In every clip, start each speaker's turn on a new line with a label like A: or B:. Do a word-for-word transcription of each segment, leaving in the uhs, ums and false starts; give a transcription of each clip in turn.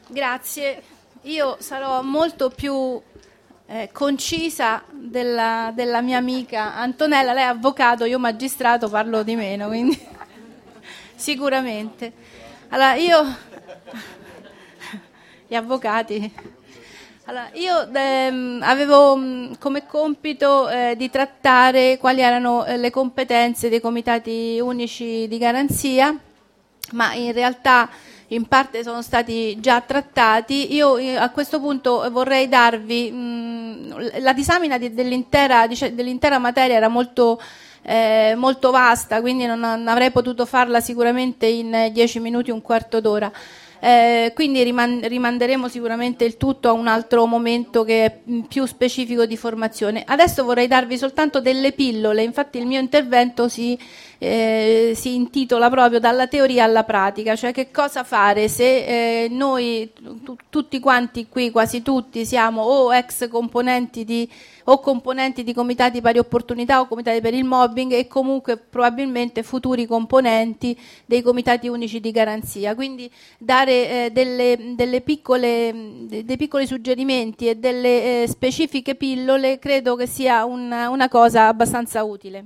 A: Grazie. Io sarò molto più eh, concisa della, della mia amica Antonella. Lei è avvocato, io magistrato, parlo di meno, quindi sicuramente. Allora, io gli avvocati. Allora, io ehm, avevo mh, come compito eh, di trattare quali erano eh, le competenze dei comitati unici di garanzia, ma in realtà in parte sono stati già trattati. Io eh, a questo punto vorrei darvi mh, la disamina di, dell'intera, dice, dell'intera materia era molto, eh, molto vasta, quindi non, non avrei potuto farla sicuramente in dieci minuti, un quarto d'ora. Eh, quindi riman- rimanderemo sicuramente il tutto a un altro momento che è più specifico di formazione. Adesso vorrei darvi soltanto delle pillole, infatti il mio intervento si, eh, si intitola proprio dalla teoria alla pratica, cioè che cosa fare se eh, noi t- tutti quanti qui, quasi tutti, siamo o ex componenti di o componenti di comitati pari opportunità o comitati per il mobbing e comunque probabilmente futuri componenti dei comitati unici di garanzia. Quindi dare eh, delle, delle piccole, dei piccoli suggerimenti e delle eh, specifiche pillole credo che sia una, una cosa abbastanza utile.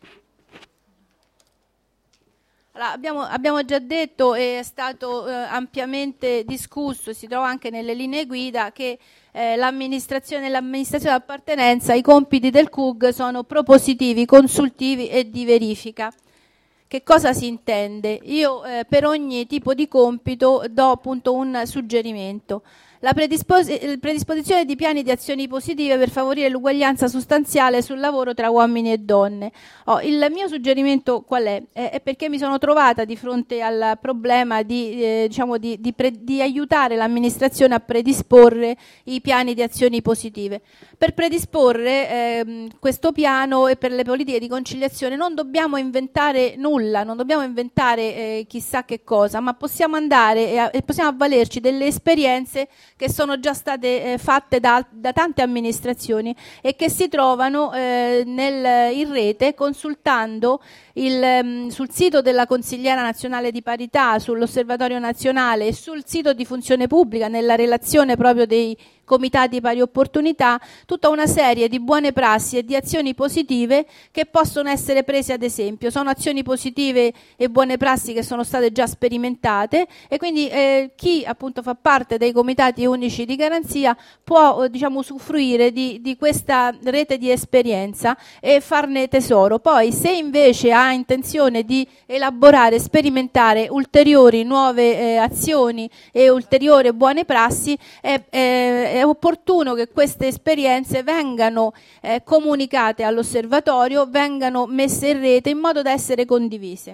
A: Allora, abbiamo, abbiamo già detto e è stato eh, ampiamente discusso, si trova anche nelle linee guida, che eh, l'amministrazione, l'amministrazione d'appartenenza, i compiti del C U G sono propositivi, consultivi e di verifica. Che cosa si intende? Io eh, per ogni tipo di compito do appunto un suggerimento. La predispos- predisposizione di piani di azioni positive per favorire l'uguaglianza sostanziale sul lavoro tra uomini e donne. Oh, il mio suggerimento qual è? Eh, è perché mi sono trovata di fronte al problema di, eh, diciamo di, di, pre- di aiutare l'amministrazione a predisporre i piani di azioni positive. Per predisporre eh, questo piano e per le politiche di conciliazione non dobbiamo inventare nulla, non dobbiamo inventare eh, chissà che cosa, ma possiamo andare e, a- e possiamo avvalerci delle esperienze che sono già state eh, fatte da, da tante amministrazioni e che si trovano eh, nel, in rete consultando il, um, sul sito della Consigliera Nazionale di Parità, sull'Osservatorio Nazionale e sul sito di Funzione Pubblica, nella relazione proprio dei comitati pari opportunità, tutta una serie di buone prassi e di azioni positive che possono essere prese ad esempio. Sono azioni positive e buone prassi che sono state già sperimentate e quindi eh, chi appunto fa parte dei comitati unici di garanzia può eh, diciamo usufruire di, di questa rete di esperienza e farne tesoro. Poi se invece ha intenzione di elaborare, sperimentare ulteriori nuove eh, azioni e ulteriori buone prassi, è, è, è opportuno che queste esperienze vengano eh, comunicate all'osservatorio, vengano messe in rete in modo da essere condivise.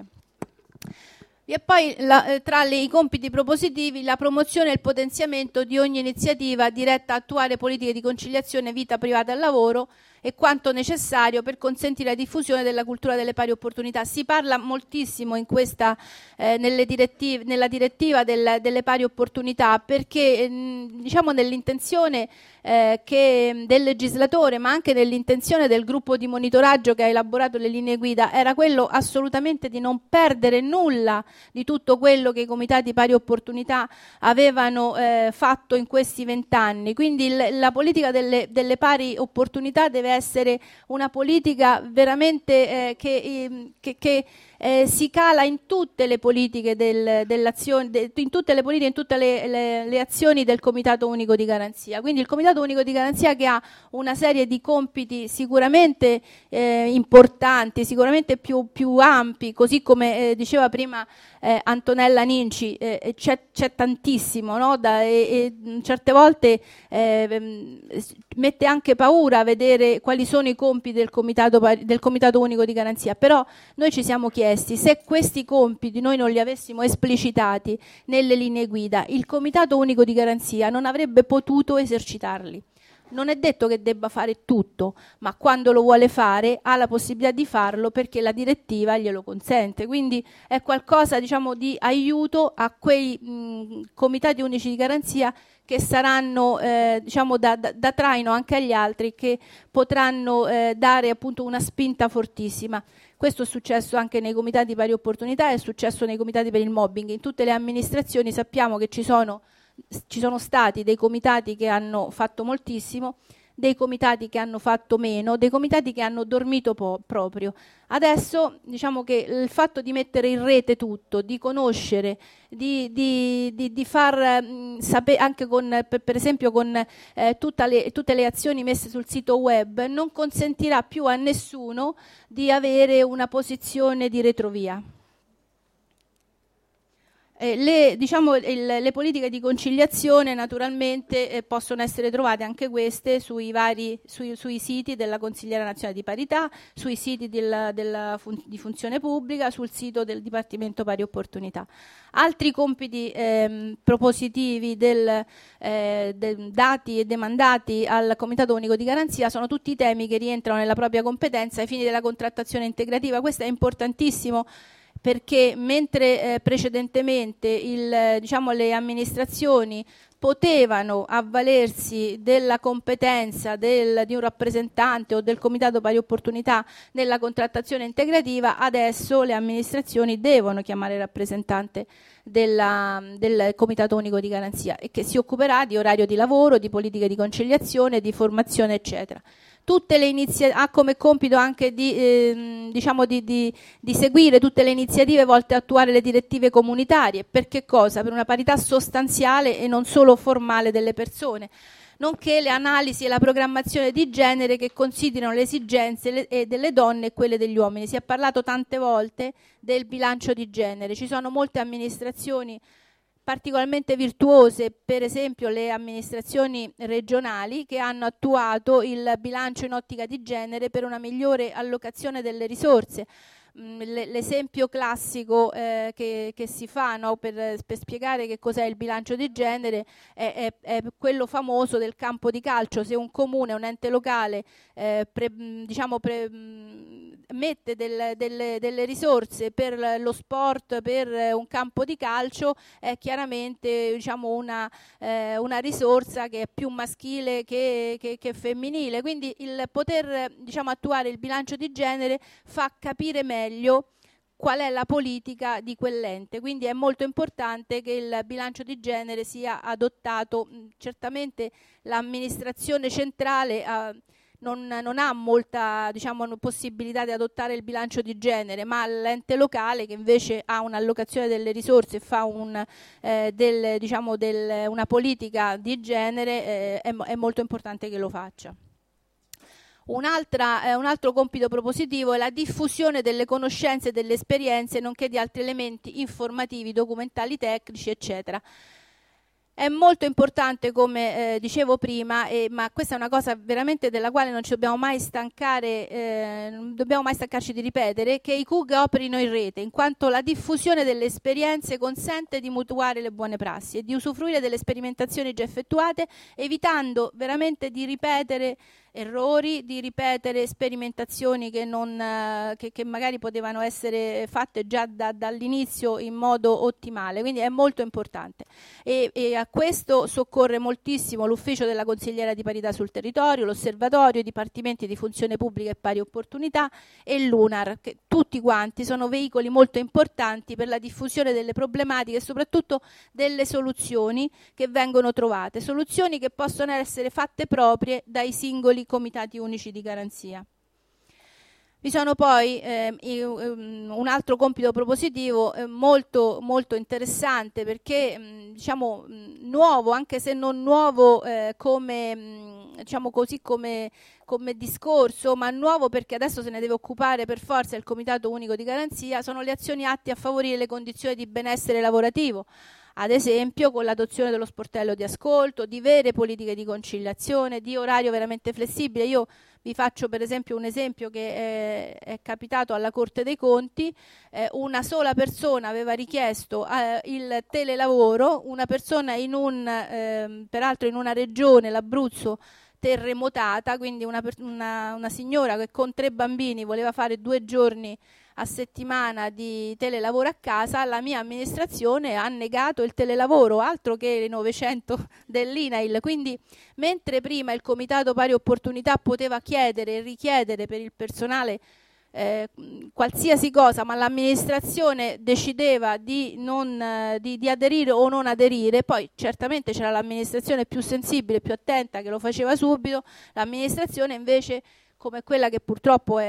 A: E poi la, eh, tra le, i compiti propositivi la promozione e il potenziamento di ogni iniziativa diretta a attuare politiche di conciliazione vita privata e lavoro e quanto necessario per consentire la diffusione della cultura delle pari opportunità. Si parla moltissimo in questa, eh, nelle direttive, nella direttiva del, delle pari opportunità perché eh, diciamo nell'intenzione eh, che, del legislatore ma anche nell'intenzione del gruppo di monitoraggio che ha elaborato le linee guida era quello assolutamente di non perdere nulla di tutto quello che i comitati pari opportunità avevano eh, fatto in questi vent'anni. Quindi il, la politica delle, delle pari opportunità deve essere una politica veramente eh, che, eh, che, che eh, si cala in tutte le politiche del, dell'azione, de, in tutte le politiche, in tutte le, le, le azioni del Comitato Unico di Garanzia. Quindi il Comitato Unico di Garanzia che ha una serie di compiti sicuramente eh, importanti, sicuramente più, più ampi, così come eh, diceva prima eh, Antonella Ninci, eh, c'è, c'è tantissimo, no? da, e, e certe volte eh, mette anche paura a vedere quali sono i compiti del Comitato, del Comitato Unico di Garanzia, però noi ci siamo chiesti se questi compiti noi non li avessimo esplicitati nelle linee guida, il Comitato Unico di Garanzia non avrebbe potuto esercitarli. Non è detto che debba fare tutto, ma quando lo vuole fare ha la possibilità di farlo perché la direttiva glielo consente. Quindi è qualcosa, diciamo, di aiuto a quei mh, comitati unici di garanzia che saranno eh, diciamo da, da, da traino anche agli altri, che potranno eh, dare appunto una spinta fortissima. Questo è successo anche nei comitati pari opportunità, è successo nei comitati per il mobbing. In tutte le amministrazioni sappiamo che ci sono ci sono stati dei comitati che hanno fatto moltissimo, dei comitati che hanno fatto meno, dei comitati che hanno dormito po- proprio. Adesso diciamo che il fatto di mettere in rete tutto, di conoscere, di, di, di, di far mh, sapere anche con, per, per esempio con eh, tutta le, tutte le azioni messe sul sito web, non consentirà più a nessuno di avere una posizione di retrovia. Eh, le, diciamo, il, le politiche di conciliazione naturalmente eh, possono essere trovate anche queste sui vari sui, sui siti della Consigliera Nazionale di Parità, sui siti della, della fun- di funzione pubblica, sul sito del Dipartimento Pari Opportunità. Altri compiti ehm, propositivi del, eh, de, dati e demandati al Comitato Unico di Garanzia sono tutti i temi che rientrano nella propria competenza ai fini della contrattazione integrativa. Questo è importantissimo, perché mentre eh, precedentemente il, diciamo, le amministrazioni potevano avvalersi della competenza del, di un rappresentante o del Comitato Pari Opportunità nella contrattazione integrativa, adesso le amministrazioni devono chiamare il rappresentante della, del Comitato Unico di Garanzia, e che si occuperà di orario di lavoro, di politiche di conciliazione, di formazione, eccetera. Tutte le iniziative, ha come compito anche di, eh, diciamo di, di, di seguire tutte le iniziative volte a attuare le direttive comunitarie. Per che cosa? Per una parità sostanziale e non solo formale delle persone, nonché le analisi e la programmazione di genere che considerano le esigenze le, eh, delle donne e quelle degli uomini. Si è parlato tante volte del bilancio di genere. Ci sono molte amministrazioni particolarmente virtuose, per esempio le amministrazioni regionali, che hanno attuato il bilancio in ottica di genere per una migliore allocazione delle risorse. L'esempio classico eh, che, che si fa, no, per, per spiegare che cos'è il bilancio di genere è, è, è quello famoso del campo di calcio. Se un comune, un ente locale eh, pre, diciamo pre, mette del, delle, delle risorse per lo sport, per un campo di calcio, è chiaramente, diciamo, una, eh, una risorsa che è più maschile che, che, che femminile. Quindi il poter, diciamo, attuare il bilancio di genere fa capire meglio qual è la politica di quell'ente. Quindi è molto importante che il bilancio di genere sia adottato. Certamente l'amministrazione centrale eh, non, non ha molta, diciamo, possibilità di adottare il bilancio di genere, ma l'ente locale, che invece ha un'allocazione delle risorse e fa un, eh, del, diciamo, del, una politica di genere, eh, è, è molto importante che lo faccia. Un'altra, eh, un altro compito propositivo è la diffusione delle conoscenze e delle esperienze, nonché di altri elementi informativi, documentali, tecnici, eccetera. È molto importante, come eh, dicevo prima, eh, ma questa è una cosa veramente della quale non ci dobbiamo mai stancare, eh, non dobbiamo mai stancarci di ripetere, che i C U G operino in rete, in quanto la diffusione delle esperienze consente di mutuare le buone prassi e di usufruire delle sperimentazioni già effettuate, evitando veramente di ripetere errori, di ripetere sperimentazioni che, non, eh, che, che magari potevano essere fatte già da, dall'inizio in modo ottimale. Quindi è molto importante, e, e a questo soccorre moltissimo l'ufficio della consigliera di parità sul territorio, l'osservatorio, i dipartimenti di funzione pubblica e pari opportunità e l'UNAR, che tutti quanti sono veicoli molto importanti per la diffusione delle problematiche e soprattutto delle soluzioni che vengono trovate, soluzioni che possono essere fatte proprie dai singoli comitati unici di garanzia. Vi sono poi eh, un altro compito propositivo eh, molto, molto interessante, perché mh, diciamo mh, nuovo, anche se non nuovo eh, come, mh, diciamo così, come, come discorso, ma nuovo perché adesso se ne deve occupare per forza il Comitato Unico di Garanzia, sono le azioni atte a favorire le condizioni di benessere lavorativo. Ad esempio con l'adozione dello sportello di ascolto, di vere politiche di conciliazione, di orario veramente flessibile. Io vi faccio per esempio un esempio che è, è capitato alla Corte dei Conti. Eh, una sola persona aveva richiesto eh, il telelavoro, una persona in un, eh, peraltro in una regione, l'Abruzzo, terremotata, quindi una, una, una signora che con tre bambini voleva fare due giorni a settimana di telelavoro a casa. La mia amministrazione ha negato il telelavoro, altro che le novecento dell'I N A I L. Quindi mentre prima il Comitato Pari Opportunità poteva chiedere e richiedere per il personale eh, qualsiasi cosa, ma l'amministrazione decideva di, non, eh, di, di aderire o non aderire, poi certamente c'era l'amministrazione più sensibile, più attenta, che lo faceva subito, l'amministrazione invece, come quella che purtroppo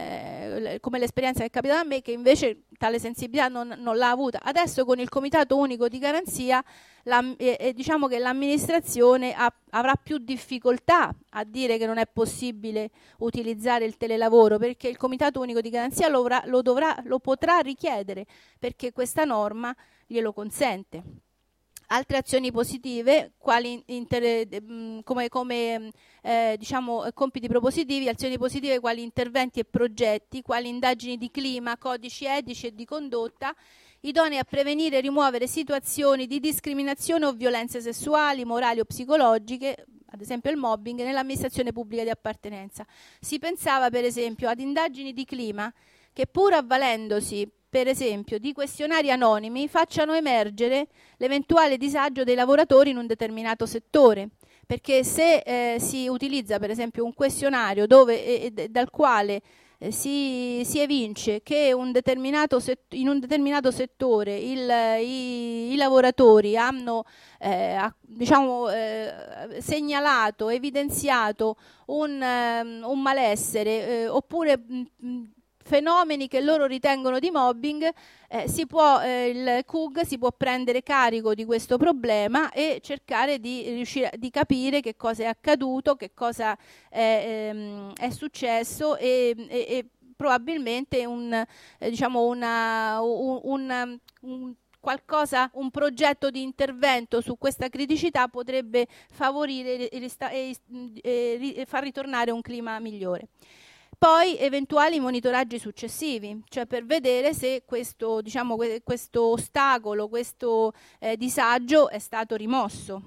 A: è come l'esperienza che è capitata a me, che invece tale sensibilità non, non l'ha avuta. Adesso con il Comitato Unico di Garanzia la, eh, diciamo che l'amministrazione ha, avrà più difficoltà a dire che non è possibile utilizzare il telelavoro, perché il Comitato Unico di Garanzia lo, avrà, lo, dovrà, lo potrà richiedere, perché questa norma glielo consente. Altre azioni positive, quali inter, come, come eh, diciamo, compiti propositivi, azioni positive quali interventi e progetti, quali indagini di clima, codici etici e di condotta, idonei a prevenire e rimuovere situazioni di discriminazione o violenze sessuali, morali o psicologiche, ad esempio il mobbing, nell'amministrazione pubblica di appartenenza. Si pensava per esempio ad indagini di clima che, pur avvalendosi per esempio di questionari anonimi, facciano emergere l'eventuale disagio dei lavoratori in un determinato settore, perché se eh, si utilizza per esempio un questionario dove, eh, dal quale eh, si, si evince che un determinato set- in un determinato settore il, i, i lavoratori hanno eh, diciamo, eh, segnalato, evidenziato un, um, un malessere eh, oppure mh, fenomeni che loro ritengono di mobbing, eh, si può, eh, il C U G si può prendere carico di questo problema e cercare di riuscire di capire che cosa è accaduto, che cosa è, ehm, è successo e, e, e probabilmente un, eh, diciamo una, un, un, un qualcosa, un progetto di intervento su questa criticità potrebbe favorire e, e, e, e far ritornare un clima migliore. Poi eventuali monitoraggi successivi, cioè per vedere se questo, diciamo, questo ostacolo, questo eh, disagio è stato rimosso.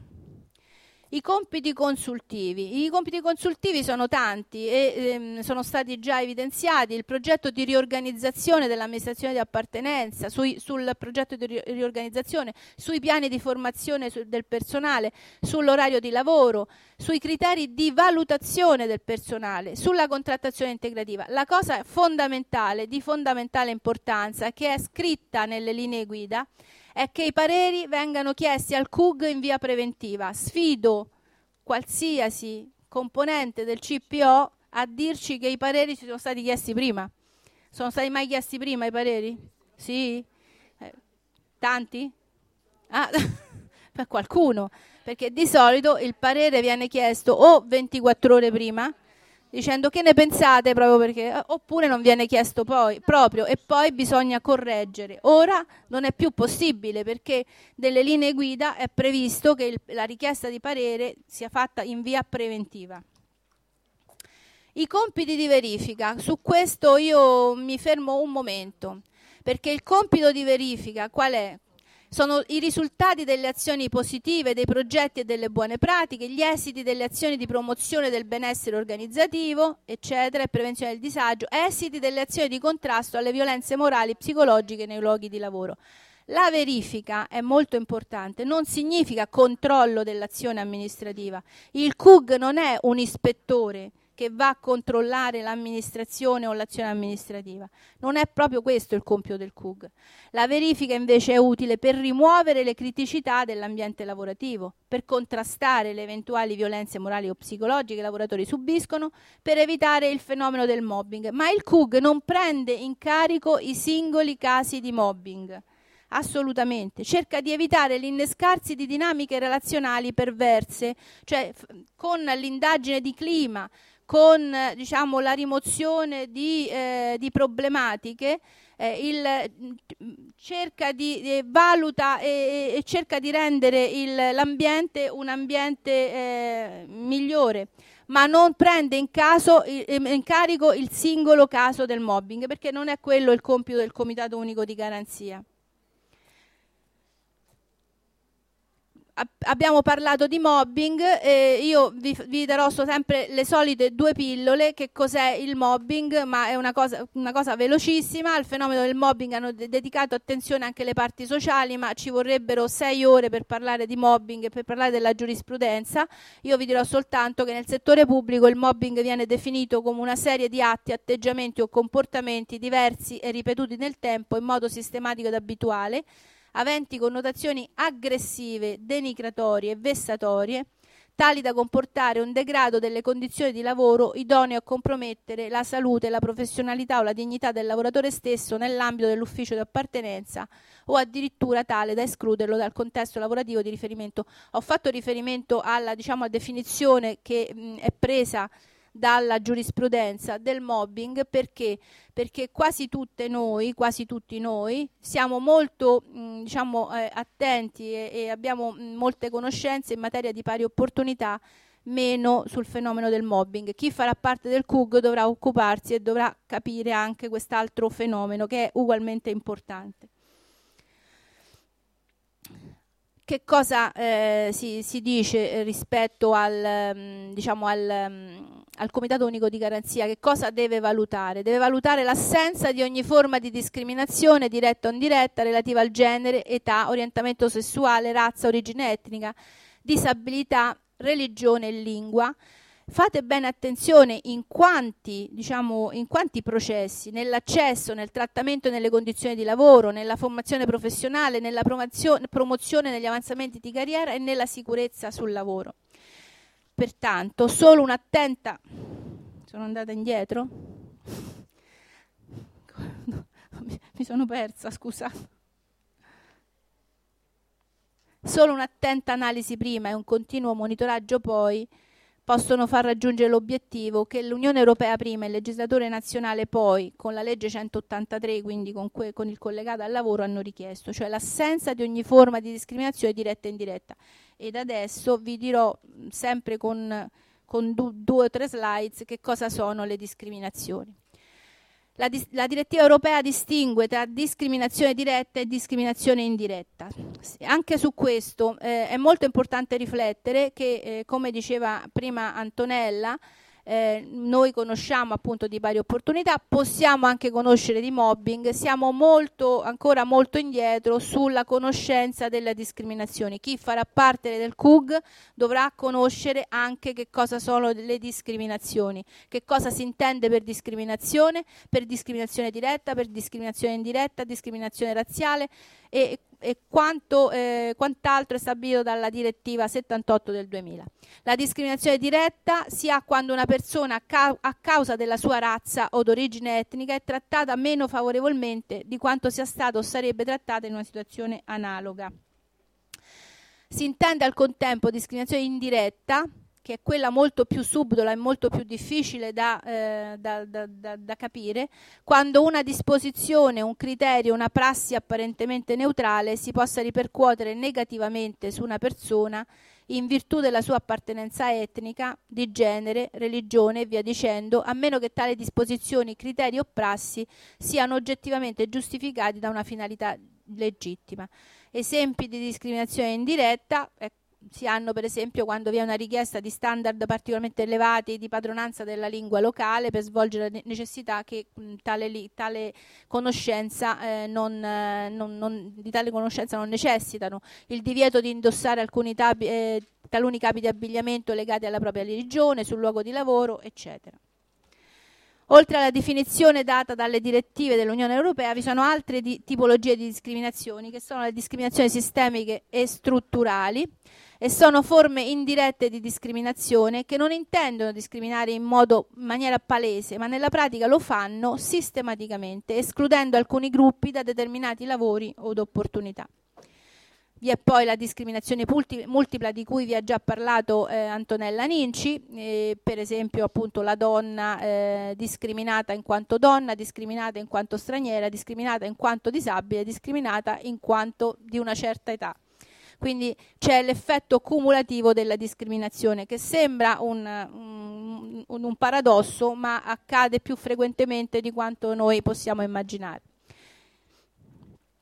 A: I compiti consultivi. I compiti consultivi sono tanti e ehm, sono stati già evidenziati. Il progetto di riorganizzazione dell'amministrazione di appartenenza, sui, sul progetto di ri- riorganizzazione, sui piani di formazione su, del personale, sull'orario di lavoro, sui criteri di valutazione del personale, sulla contrattazione integrativa. La cosa fondamentale, di fondamentale importanza, che è scritta nelle linee guida, è che i pareri vengano chiesti al C U G in via preventiva. Sfido qualsiasi componente del C P O a dirci che i pareri ci sono stati chiesti prima. Sono stati mai chiesti prima i pareri? Sì? Eh, tanti? Ah, per qualcuno, perché di solito il parere viene chiesto o ventiquattro ore prima, dicendo che ne pensate, proprio perché, oppure non viene chiesto poi proprio e poi bisogna correggere. Ora non è più possibile, perché delle linee guida è previsto che il, la richiesta di parere sia fatta in via preventiva. I compiti di verifica, su questo io mi fermo un momento, perché il compito di verifica qual è? Sono i risultati delle azioni positive, dei progetti e delle buone pratiche, gli esiti delle azioni di promozione del benessere organizzativo, eccetera, e prevenzione del disagio, esiti delle azioni di contrasto alle violenze morali e psicologiche nei luoghi di lavoro. La verifica è molto importante, non significa controllo dell'azione amministrativa. Il C U G non è un ispettore che va a controllare l'amministrazione o l'azione amministrativa. Non è proprio questo il compito del C U G. La verifica invece è utile per rimuovere le criticità dell'ambiente lavorativo, per contrastare le eventuali violenze morali o psicologiche che i lavoratori subiscono, per evitare il fenomeno del mobbing. Ma il C U G non prende in carico i singoli casi di mobbing. Assolutamente, cerca di evitare l'innescarsi di dinamiche relazionali perverse, cioè f- con l'indagine di clima, con diciamo, la rimozione di, eh, di problematiche, eh, il, cerca di eh, valuta e, e cerca di rendere il, l'ambiente un ambiente eh, migliore, ma non prende in, caso, in carico il singolo caso del mobbing, perché non è quello il compito del Comitato Unico di Garanzia. abbiamo parlato di mobbing, eh, io vi, vi darò sempre le solite due pillole. Che cos'è il mobbing? Ma è una cosa, una cosa velocissima. Al fenomeno del mobbing hanno de- dedicato attenzione anche le parti sociali, ma ci vorrebbero sei ore per parlare di mobbing e per parlare della giurisprudenza. Io vi dirò soltanto che nel settore pubblico il mobbing viene definito come una serie di atti, atteggiamenti o comportamenti diversi e ripetuti nel tempo in modo sistematico ed abituale, aventi connotazioni aggressive, denigratorie e vessatorie, tali da comportare un degrado delle condizioni di lavoro idoneo a compromettere la salute, la professionalità o la dignità del lavoratore stesso nell'ambito dell'ufficio di appartenenza o addirittura tale da escluderlo dal contesto lavorativo di riferimento. Ho fatto riferimento alla, diciamo, definizione che mh, è presa dalla giurisprudenza del mobbing. Perché? Perché quasi tutte noi, quasi tutti noi, siamo molto mh, diciamo, eh, attenti e, e abbiamo mh, molte conoscenze in materia di pari opportunità, meno sul fenomeno del mobbing. Chi farà parte del C U G dovrà occuparsi e dovrà capire anche quest'altro fenomeno che è ugualmente importante. Che cosa eh, si, si dice rispetto al, um, diciamo al, um, al Comitato Unico di Garanzia? Che cosa deve valutare? Deve valutare l'assenza di ogni forma di discriminazione, diretta o indiretta, relativa al genere, età, orientamento sessuale, razza, origine etnica, disabilità, religione e lingua. Fate bene attenzione in quanti, diciamo, in quanti processi, nell'accesso, nel trattamento e nelle condizioni di lavoro, nella formazione professionale, nella promozione, promozione negli avanzamenti di carriera e nella sicurezza sul lavoro. Pertanto, solo un'attenta... Sono andata indietro? Mi sono persa, scusate. Solo un'attenta analisi prima e un continuo monitoraggio poi possono far raggiungere l'obiettivo che l'Unione Europea prima e il legislatore nazionale poi, con la legge centottantatré, quindi con, que- con il collegato al lavoro, hanno richiesto, cioè l'assenza di ogni forma di discriminazione diretta e indiretta. Ed adesso vi dirò, sempre con, con du- due o tre slides, che cosa sono le discriminazioni. La, dis- la direttiva europea distingue tra discriminazione diretta e discriminazione indiretta. Anche su questo eh, è molto importante riflettere che, eh, come diceva prima Antonella, eh, noi conosciamo appunto di pari opportunità, possiamo anche conoscere di mobbing, siamo molto, ancora molto indietro sulla conoscenza delle discriminazioni. Chi farà parte del C U G dovrà conoscere anche che cosa sono le discriminazioni, che cosa si intende per discriminazione, per discriminazione diretta, per discriminazione indiretta, discriminazione razziale e e quanto, eh, quant'altro è stabilito dalla direttiva settantotto del duemila. La discriminazione diretta si ha quando una persona a, ca- a causa della sua razza o d'origine etnica è trattata meno favorevolmente di quanto sia stata o sarebbe trattata in una situazione analoga. Si intende al contempo discriminazione indiretta, che è quella molto più subdola e molto più difficile da, eh, da, da, da, da capire, quando una disposizione, un criterio, una prassi apparentemente neutrale si possa ripercuotere negativamente su una persona in virtù della sua appartenenza etnica, di genere, religione e via dicendo, a meno che tali disposizioni, criteri o prassi siano oggettivamente giustificati da una finalità legittima. Esempi di discriminazione indiretta eh, si hanno per esempio quando vi è una richiesta di standard particolarmente elevati di padronanza della lingua locale per svolgere le necessità che mh, tale, li, tale conoscenza eh, non, eh, non, non, di tale conoscenza non necessitano, il divieto di indossare alcuni tabi, eh, taluni capi di abbigliamento legati alla propria religione, sul luogo di lavoro, eccetera. Oltre alla definizione data dalle direttive dell'Unione Europea, vi sono altre di, tipologie di discriminazioni, che sono le discriminazioni sistemiche e strutturali, e sono forme indirette di discriminazione che non intendono discriminare in modo in maniera palese, ma nella pratica lo fanno sistematicamente, escludendo alcuni gruppi da determinati lavori o opportunità. Vi è poi la discriminazione multipla di cui vi ha già parlato eh, Antonella Ninci, eh, per esempio appunto la donna eh, discriminata in quanto donna, discriminata in quanto straniera, discriminata in quanto disabile, discriminata in quanto di una certa età. Quindi c'è l'effetto cumulativo della discriminazione, che sembra un, un, un paradosso, ma accade più frequentemente di quanto noi possiamo immaginare.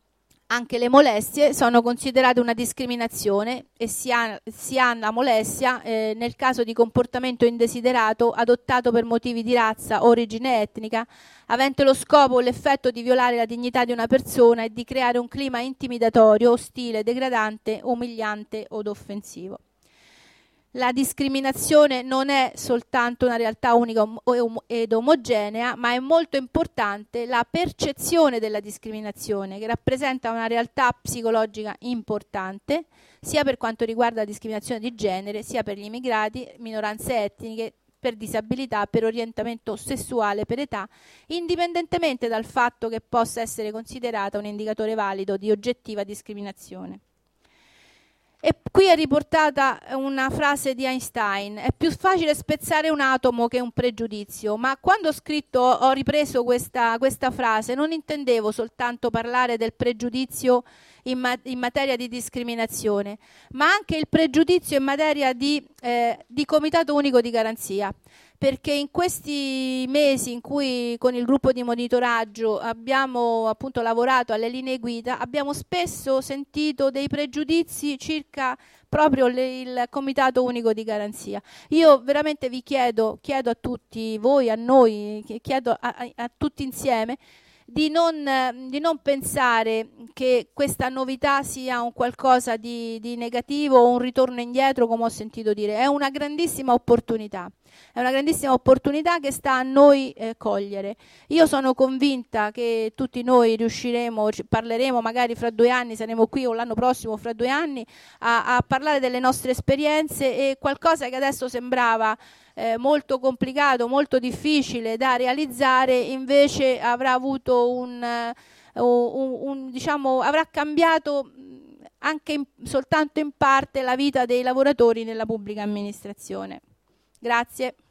A: Anche le molestie sono considerate una discriminazione e si ha, si ha la molestia eh, nel caso di comportamento indesiderato adottato per motivi di razza, origine etnica, avente lo scopo o l'effetto di violare la dignità di una persona e di creare un clima intimidatorio, ostile, degradante, umiliante od offensivo. La discriminazione non è soltanto una realtà unica ed omogenea, ma è molto importante la percezione della discriminazione, che rappresenta una realtà psicologica importante, sia per quanto riguarda la discriminazione di genere, sia per gli immigrati, minoranze etniche, per disabilità, per orientamento sessuale, per età, indipendentemente dal fatto che possa essere considerata un indicatore valido di oggettiva discriminazione. E qui è riportata una frase di Einstein: è più facile spezzare un atomo che un pregiudizio. Ma quando ho scritto, ho ripreso questa, questa frase, non intendevo soltanto parlare del pregiudizio in, ma- in materia di discriminazione, ma anche il pregiudizio in materia di, eh, di Comitato Unico di Garanzia. Perché in questi mesi in cui con il gruppo di monitoraggio abbiamo appunto lavorato alle linee guida, abbiamo spesso sentito dei pregiudizi circa proprio le, il Comitato Unico di Garanzia. Io veramente vi chiedo, chiedo a tutti voi, a noi, chiedo a, a, a tutti insieme, di non, di non pensare che questa novità sia un qualcosa di, di negativo o un ritorno indietro, come ho sentito dire. È una grandissima opportunità. È una grandissima opportunità che sta a noi eh, cogliere. Io sono convinta che tutti noi riusciremo, parleremo magari fra due anni, saremo qui o l'anno prossimo fra due anni, a, a parlare delle nostre esperienze, e qualcosa che adesso sembrava eh, molto complicato, molto difficile da realizzare, invece avrà avuto un, uh, un, un diciamo, avrà cambiato anche in, soltanto in parte la vita dei lavoratori nella pubblica amministrazione. Grazie.